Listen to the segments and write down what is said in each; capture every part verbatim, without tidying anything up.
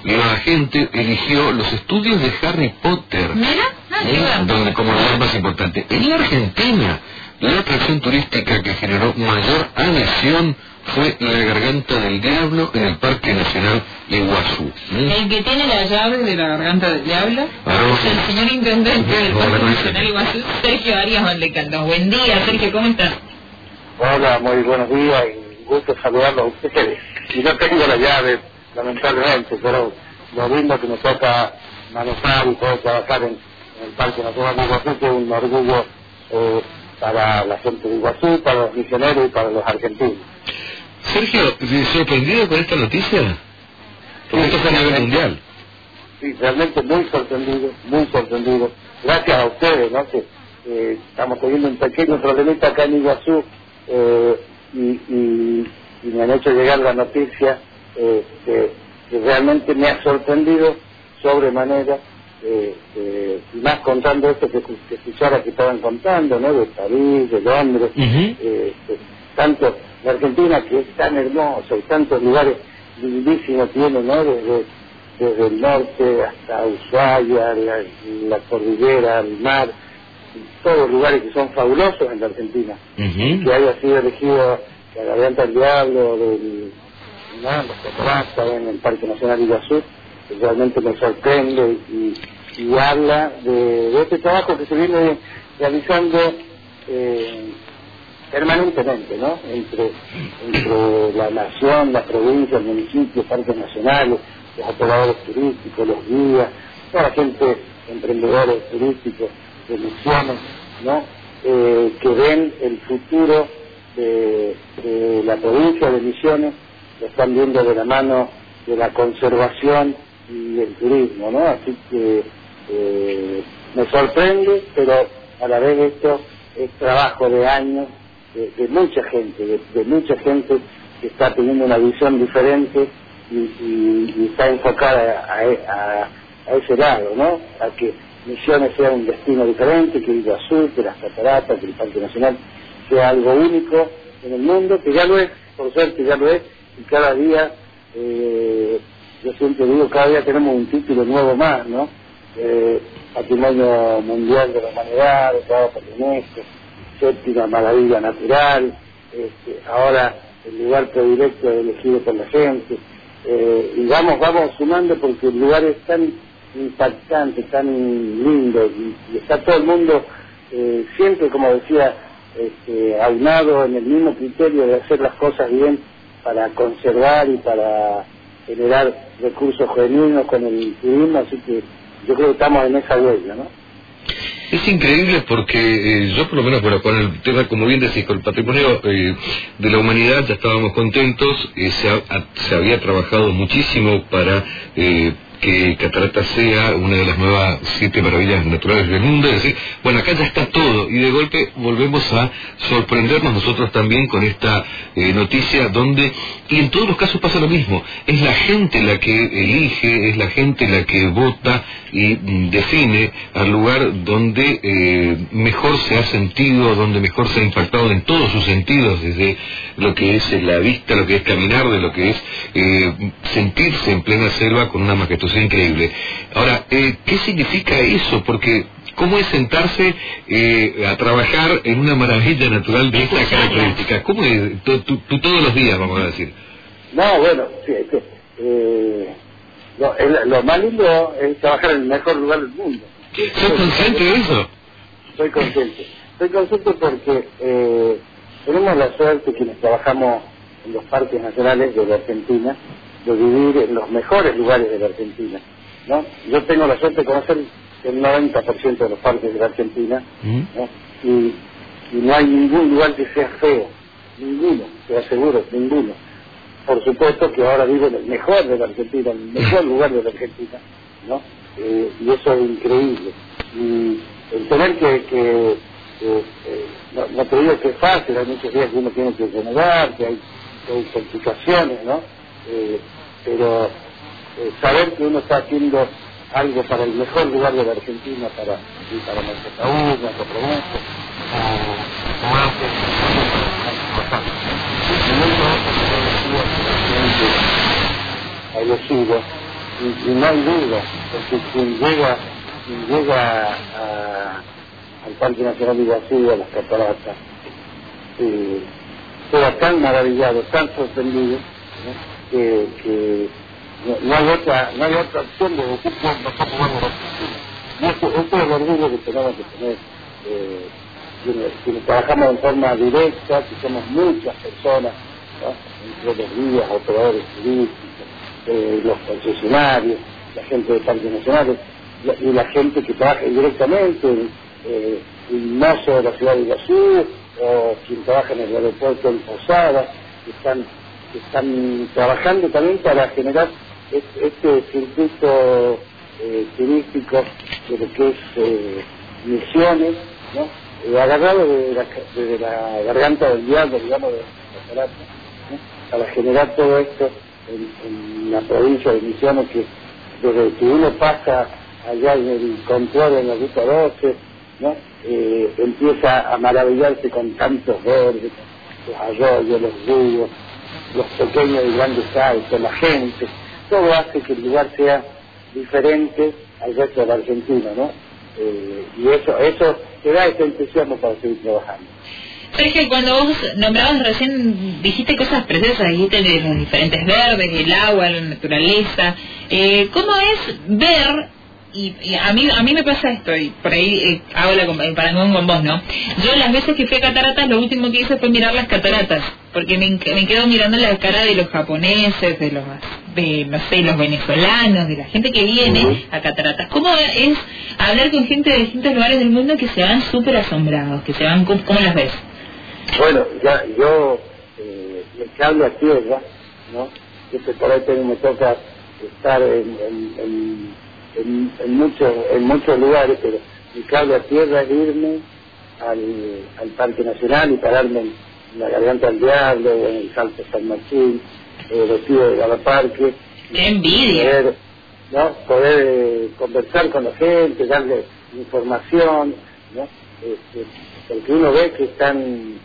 la gente eligió los estudios de Harry Potter, ¿Mira? Ah, ¿eh? donde como lugar más importante. En la Argentina, la atracción turística que generó mayor adhesión fue la Garganta del Diablo en el Parque Nacional Iguazú. ¿eh? El que tiene la llave de la Garganta del Diablo Ahora, es el señor intendente del no, Parque no, Nacional Iguazú, Sergio Arias Valdecantos. Buen día, Sergio, ¿cómo estás? Hola, muy buenos días y gusto saludarlos a ustedes. Y no tengo la llave, lamentablemente, pero lo lindo que me toca manejar y poder trabajar en, en el Parque Nacional de Iguazú, que es un orgullo eh, para la gente de Iguazú, para los misioneros y para los argentinos. Sergio, ¿sorprendido con esta noticia? Porque Sí, esto fue a nivel mundial. Sí, realmente muy sorprendido, muy sorprendido. Gracias a ustedes, ¿no? Que eh, estamos teniendo un pequeño problemita acá en Iguazú eh, y, y, y me han hecho llegar la noticia eh, que, que realmente me ha sorprendido sobremanera, eh, eh, y más contando esto que, que escuchara que estaban contando, ¿no? De París, de Londres, Uh-huh. eh, eh, tanto la Argentina, que es tan hermosa y tantos lugares lindísimos tiene, ¿no? Desde, desde el norte hasta Ushuaia, la, la cordillera, el mar, todos lugares que son fabulosos en la Argentina. Uh-huh. Que haya sido elegido la Garganta del Diablo, del, ¿no? los cataratas en el Parque Nacional Iguazú, que realmente me sorprende y, y habla de, de este trabajo que se viene realizando eh, permanentemente, ¿no? Entre, entre la nación, la provincia, el municipio, parques nacionales, los operadores turísticos, los guías, toda la gente, emprendedores turísticos, de misiones, ¿no? Eh, que ven el futuro de, de la provincia de Misiones, lo están viendo de la mano de la conservación y el turismo, ¿no? Así que eh, me sorprende, pero a la vez esto es trabajo de años, de, de mucha gente, de, de mucha gente que está teniendo una visión diferente y, y, y está enfocada a, a, a ese lado, ¿no? A que Misiones sea un destino diferente, que Iguazú, que las cataratas, que el Parque Nacional sea algo único en el mundo, que ya lo es, por suerte ya lo es, y cada día, eh, yo siempre digo, cada día tenemos un título nuevo más, ¿no? Eh, Patrimonio Mundial de la Humanidad, declarado por UNESCO, séptima maravilla natural, este, ahora el lugar predilecto elegido por la gente, eh, y vamos, vamos sumando porque el lugar es tan impactante, tan lindo, y, y está todo el mundo eh, siempre, como decía, este, aunado en el mismo criterio de hacer las cosas bien para conservar y para generar recursos genuinos con el turismo, así que yo creo que estamos en esa huella, ¿no? Es increíble porque eh, yo por lo menos, bueno, con el tema, como bien decís, con el patrimonio eh, de la humanidad ya estábamos contentos, eh, se, ha, se había trabajado muchísimo para eh, que Cataratas sea una de las nuevas siete maravillas naturales del mundo, es decir, bueno, acá ya está todo, y de golpe volvemos a sorprendernos nosotros también con esta eh, noticia donde, y en todos los casos pasa lo mismo, es la gente la que elige, es la gente la que vota y mm, define al lugar donde eh, mejor se ha sentido, donde mejor se ha impactado en todos sus sentidos, desde lo que es la vista, lo que es caminar, de lo que es eh, sentirse en plena selva con una majestuosidad increíble. Ahora, eh, ¿qué significa eso? Porque ¿cómo es sentarse eh, a trabajar en una maravilla natural de esta característica? ¿Cómo es? Tú, tú, tú todos los días, vamos a decir. No, bueno, sí, es que, eh, lo, el, lo más lindo es trabajar en el mejor lugar del mundo. ¿Sos consciente de eso? Soy consciente. Soy consciente porque eh, tenemos la suerte, quienes trabajamos en los parques nacionales de la Argentina, de vivir en los mejores lugares de la Argentina, ¿no? Yo tengo la suerte de conocer el noventa por ciento de los parques de la Argentina, ¿no? y, y no hay ningún lugar que sea feo, ninguno, te aseguro, ninguno. Por supuesto que ahora vivo en el mejor de la Argentina, en el mejor lugar de la Argentina, ¿no? Eh, y eso es increíble. Y el tener que, que, que eh, no, no te digo que es fácil, hay muchos días que uno tiene que renovar, que hay, que hay complicaciones, ¿no? Eh, pero eh, saber que uno está haciendo algo para el mejor lugar de la Argentina, para, y para nuestro país, nuestro provincia, como hace, es importante. Y segundo, ha elegido y, y no hay duda, porque quien llega, quien llega a, al Parque Nacional de Iguazú, a las cataratas, eh, queda tan maravillado, tan sorprendido, ¿no? que, que no, no hay otra no hay otra opción de decir que nosotros vamos a Argentina. Y esto, esto es el orgullo que tenemos que tener, eh, quienes, quienes trabajamos en forma directa, que somos muchas personas, ¿no? Entre los guías, operadores turísticos, eh, los concesionarios, la gente de parques nacionales, la, y la gente que trabaja indirectamente, eh, el mozo de la ciudad de Iguazú, o quien trabaja en el aeropuerto en Posada, que están, que están trabajando también para generar este, este circuito eh, turístico de lo que es eh, Misiones, ¿no? Eh, agarrado de la, de la garganta del diablo, digamos, de la catarata, ¿no? Para generar todo esto en, en la provincia de Misiones, que desde que uno pasa allá en el control en la ruta doce, ¿no? Eh, empieza a maravillarse con tantos verdes, los arroyos, los ríos, los pequeños y grandes saltos, la gente, todo hace que el lugar sea diferente al resto de la Argentina, ¿no? Eh, y eso, eso te da ese entusiasmo para seguir trabajando. Sergio, cuando vos nombrabas recién, dijiste cosas preciosas, dijiste de los diferentes verdes, el agua, la naturaleza. Eh, ¿Cómo es ver? Y, y a mí a mí me pasa esto, y por ahí eh, hago la comparación con vos, ¿no? Yo las veces que fui a cataratas, lo último que hice fue mirar las cataratas, porque me, me quedo mirando la cara de los japoneses, de los, de, no sé, los venezolanos, de la gente que viene uh-huh. a cataratas. ¿Cómo es hablar con gente de distintos lugares del mundo que se van súper asombrados, que se van, ¿cómo, cómo las ves? Bueno, ya yo eh, me cambio a tierra, ¿no? Este por ahí me toca estar en, en, en En, en muchos en muchos lugares, pero mi cable a tierra es irme al, al Parque Nacional y pararme en, en la Garganta del Diablo, o en el Salto San Martín, eh, vestido de Galaparque. ¡Qué envidia! Poder, ¿no? poder eh, conversar con la gente, darle información, ¿no? Este, porque uno ve que están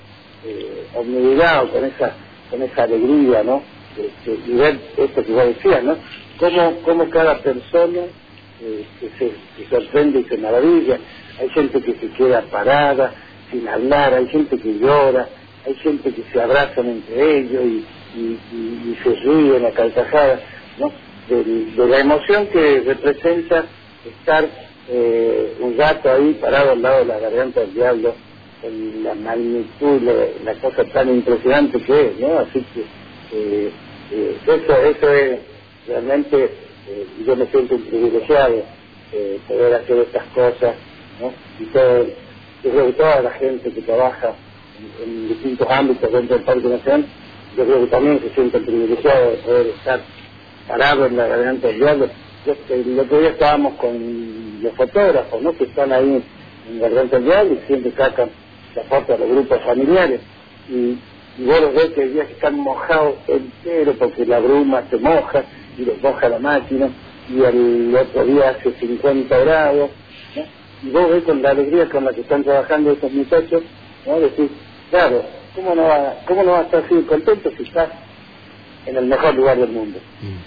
eh, obnubilados con esa con esa alegría, ¿no? Este, y ver esto que vos decías, ¿no? Cómo, cómo cada persona Eh, que se, se sorprende y se maravilla. Hay gente que se queda parada sin hablar, hay gente que llora, hay gente que se abrazan entre ellos y, y, y, y se ríen a carcajadas, ¿no? De, de la emoción que representa estar eh, un rato ahí parado al lado de la Garganta del Diablo, con la magnitud, la, la cosa tan impresionante que es, ¿no? Así que eh, eh, eso, eso es realmente. Eh, yo me siento un privilegiado eh, poder hacer estas cosas, ¿no? Y todo, yo creo que toda la gente que trabaja en, en distintos ámbitos dentro del Parque Nacional, yo creo que también se siente privilegiado de poder estar parado en la Garganta del Diablo. Yo, el otro día estábamos con los fotógrafos, ¿no? Que están ahí en la Garganta del Diablo y siempre sacan la foto a los grupos familiares, y, y vos los ves que hay días que están mojados enteros porque la bruma se moja y les moja la máquina, y el otro día hace cincuenta grados, ¿no? Y vos ves con la alegría con la que están trabajando estos muchachos, ¿no? Decís, claro, ¿cómo no va, cómo no va a estar así contento si estás en el mejor lugar del mundo?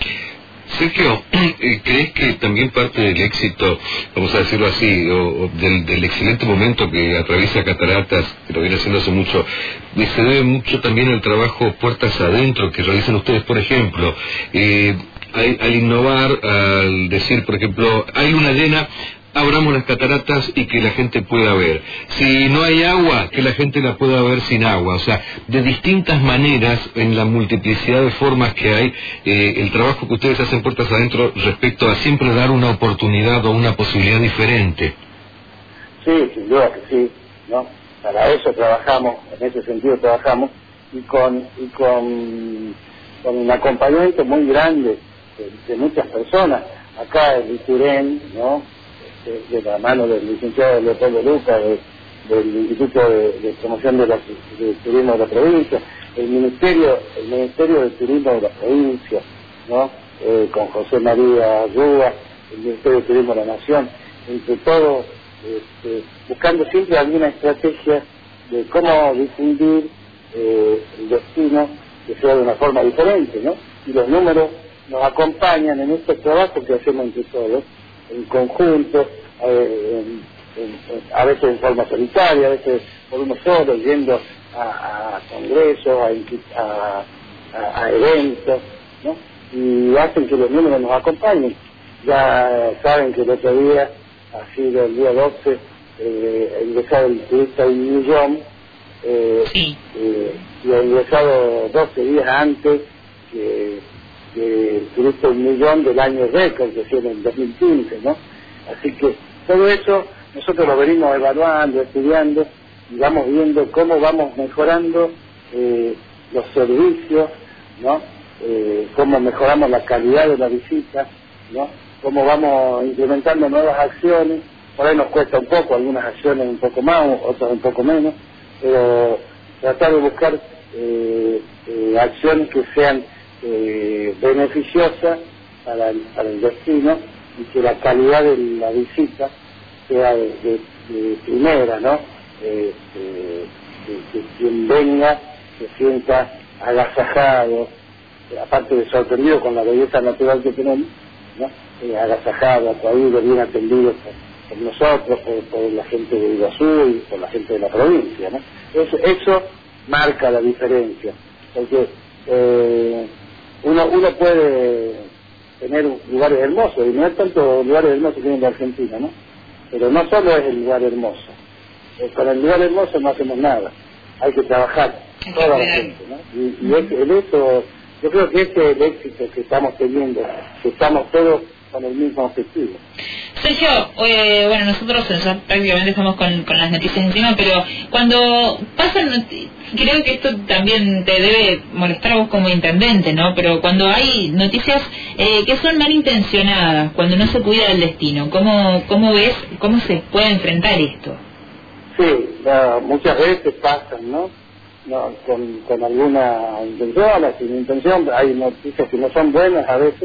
Sergio, ¿crees que también parte del éxito, vamos a decirlo así, o, o del, del excelente momento que atraviesa Cataratas, que lo viene haciendo hace mucho, se debe mucho también al trabajo puertas adentro que realizan ustedes, por ejemplo, eh, al, al innovar, al decir, por ejemplo, hay luna llena, abramos las cataratas y que la gente pueda ver. Si no hay agua, que la gente la pueda ver sin agua. O sea, de distintas maneras, en la multiplicidad de formas que hay, eh, el trabajo que ustedes hacen puertas adentro respecto a siempre dar una oportunidad o una posibilidad diferente. Sí, sin duda que sí, ¿no? Para eso trabajamos, en ese sentido trabajamos, y con y con, con un acompañamiento muy grande de, de muchas personas. Acá en Iturén, ¿no? De, de la mano del licenciado Leopoldo Luca, de, del Instituto de, de Promoción de, la, de Turismo de la Provincia, el Ministerio el Ministerio de Turismo de la Provincia, ¿no? Eh, con José María Rúa, el Ministerio de Turismo de la Nación, entre todos, este, buscando siempre alguna estrategia de cómo difundir eh, el destino que sea de una forma diferente, ¿no? Y los números nos acompañan en este trabajo que hacemos entre todos, en conjunto, eh, en, en, en, a veces en forma solitaria, a veces por uno solo, yendo a, a congresos, a, a, a, a eventos, ¿no? Y hacen que los números nos acompañen. Ya saben que el otro día, ha sido el día doce, eh, ha ingresado el turista un millón, eh, sí. eh, y ha ingresado doce días antes que, que el turista un millón del año récord, que fue en el dos mil quince, ¿no? Así que todo eso nosotros lo venimos evaluando, estudiando, y vamos viendo cómo vamos mejorando eh, los servicios, ¿no? Eh, cómo mejoramos la calidad de la visita, ¿no? Cómo vamos implementando nuevas acciones. Por ahí nos cuesta un poco, algunas acciones un poco más, otras un poco menos, pero tratar de buscar eh, eh, acciones que sean eh, beneficiosas para el, para el destino y que la calidad de la visita sea de, de, de primera, ¿no? Eh, eh, que, que quien venga se sienta agasajado, aparte de sorprendido con la belleza natural que tenemos, ¿no? Eh, agasajado, atraído, bien atendido por, por nosotros, por, por la gente de Iguazú y por la gente de la provincia, ¿no? Eso, eso marca la diferencia, porque eh, uno, uno puede tener lugares hermosos, y no es tanto lugares hermosos que hay en la Argentina, ¿no? Pero no solo es el lugar hermoso, eh, con el lugar hermoso no hacemos nada, hay que trabajar toda la gente, ¿no? Y, y es, el eso, yo creo que este es el éxito que estamos teniendo, que estamos todos con el mismo objetivo. Sergio, eh, bueno, nosotros ya prácticamente estamos con, con las noticias encima, pero cuando pasan, creo que esto también te debe molestar a vos como intendente, ¿no? Pero cuando hay noticias eh, que son malintencionadas, cuando no se cuida del destino, ¿cómo, cómo ves, cómo se puede enfrentar esto? Sí, no, muchas veces pasan, ¿no? No, con, con alguna intención o sin intención, hay noticias que no son buenas a veces.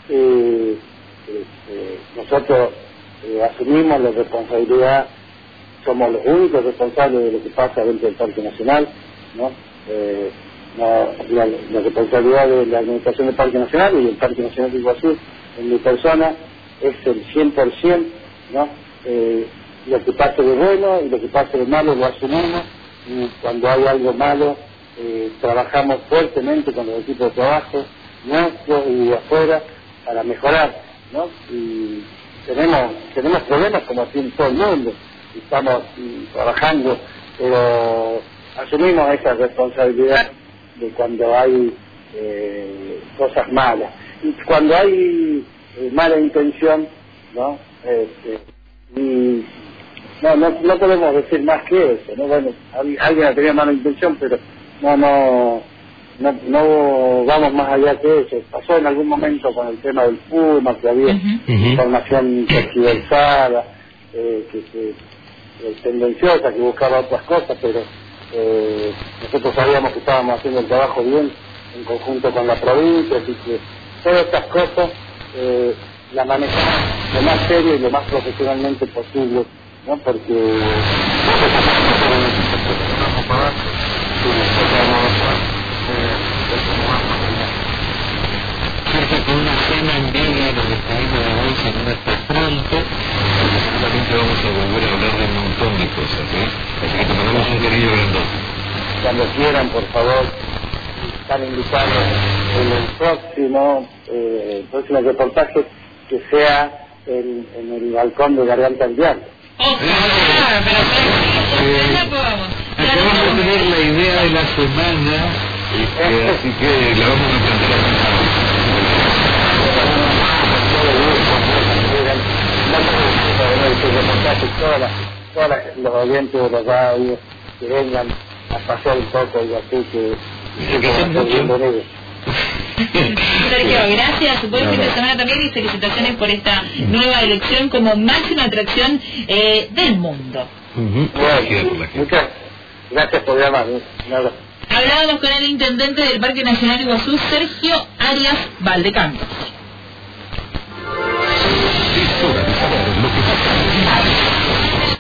Eh, este, nosotros eh, asumimos la responsabilidad, somos los únicos responsables de lo que pasa dentro del Parque Nacional, ¿no? Eh, la, la, la responsabilidad de la Administración del Parque Nacional y del Parque Nacional de Iguazú en mi persona es el cien por ciento, ¿no? Eh, lo que pase de bueno y lo que pase de malo lo asumimos, y cuando hay algo malo eh, trabajamos fuertemente con los equipos de trabajo nuestros y de afuera para mejorar, ¿no? Y tenemos tenemos problemas como tiene todo el mundo, y estamos y, trabajando, pero asumimos esa responsabilidad de cuando hay eh, cosas malas, y cuando hay eh, mala intención, ¿no? Este, y no, no no podemos decir más que eso, ¿no? Bueno, alguien ha tenido mala intención, pero no no no no vamos más allá que eso. Pasó en algún momento con el tema del Puma, que había uh-huh. información tergiversada, eh, que, que eh, tendenciosa, que buscaba otras cosas, pero eh, nosotros sabíamos que estábamos haciendo el trabajo bien en conjunto con la provincia, así que todas estas cosas eh, las manejamos lo más serio y lo más profesionalmente posible, ¿no? Porque Sergio, con una cena en Vega, nos despedimos de bolsa en hasta pronto, porque seguramente vamos a volver a hablar de un montón de cosas, ¿eh? Así que te mandamos un cariño grandote. Cuando quieran, por favor, están invitados en el próximo, eh, el próximo reportaje, que sea en, en el balcón de Garganta del Diablo. Oh, claro, pero eh, ya podamos. Acabamos de tener la idea de la semana, este, así que la vamos a plantear acá. Todos los oyentes de los radios que vengan a pasear un poco y así que, que, que son bienvenidos. Sergio, gracias, buen fin de semana también y felicitaciones por esta nueva elección como máxima atracción eh, del mundo. Uh-huh. Bueno, muchas gracias por llamar. Hablábamos con el intendente del Parque Nacional Iguazú, Sergio Arias Valdecantos.